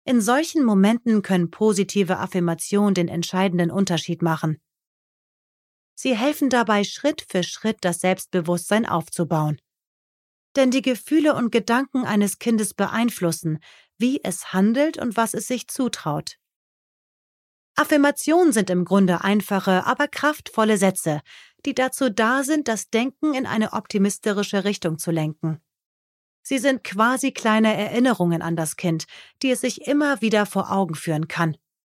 In solchen Momenten können positive Affirmationen den entscheidenden Unterschied machen. Sie helfen dabei, Schritt für Schritt das Selbstbewusstsein aufzubauen. Denn die Gefühle und Gedanken eines Kindes beeinflussen, wie es handelt und was es sich zutraut. Affirmationen sind im Grunde einfache, aber kraftvolle Sätze, die dazu da sind, das Denken in eine optimistische Richtung zu lenken. Sie sind quasi kleine Erinnerungen an das Kind, die es sich immer wieder vor Augen führen kann.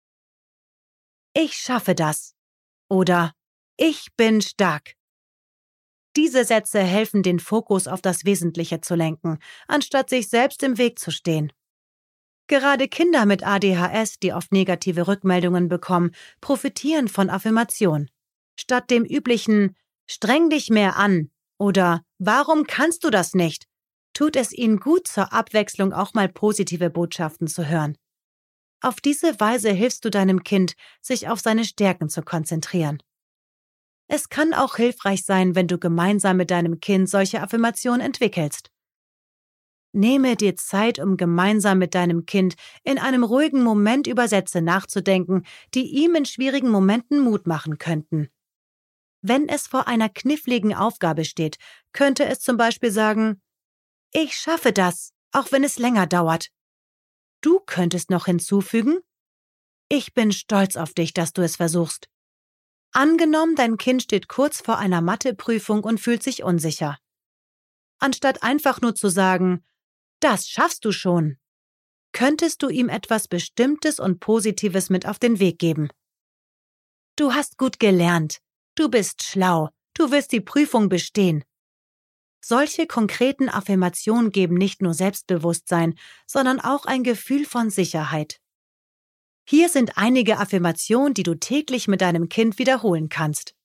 Ich schaffe das. Oder ich bin stark. Diese Sätze helfen, den Fokus auf das Wesentliche zu lenken, anstatt sich selbst im Weg zu stehen. Gerade Kinder mit ADHS, die oft negative Rückmeldungen bekommen, profitieren von Affirmation. Statt dem üblichen »Streng dich mehr an« oder »Warum kannst du das nicht?« tut es ihnen gut, zur Abwechslung auch mal positive Botschaften zu hören. Auf diese Weise hilfst du deinem Kind, sich auf seine Stärken zu konzentrieren. Es kann auch hilfreich sein, wenn du gemeinsam mit deinem Kind solche Affirmationen entwickelst. Nehme dir Zeit, um gemeinsam mit deinem Kind in einem ruhigen Moment über Sätze nachzudenken, die ihm in schwierigen Momenten Mut machen könnten. Wenn es vor einer kniffligen Aufgabe steht, könnte es zum Beispiel sagen, ich schaffe das, auch wenn es länger dauert. Du könntest noch hinzufügen, ich bin stolz auf dich, dass du es versuchst. Angenommen, dein Kind steht kurz vor einer Matheprüfung und fühlt sich unsicher. Anstatt einfach nur zu sagen, das schaffst du schon, könntest du ihm etwas Bestimmtes und Positives mit auf den Weg geben. Du hast gut gelernt, du bist schlau, du wirst die Prüfung bestehen. Solche konkreten Affirmationen geben nicht nur Selbstbewusstsein, sondern auch ein Gefühl von Sicherheit. Hier sind einige Affirmationen, die du täglich mit deinem Kind wiederholen kannst.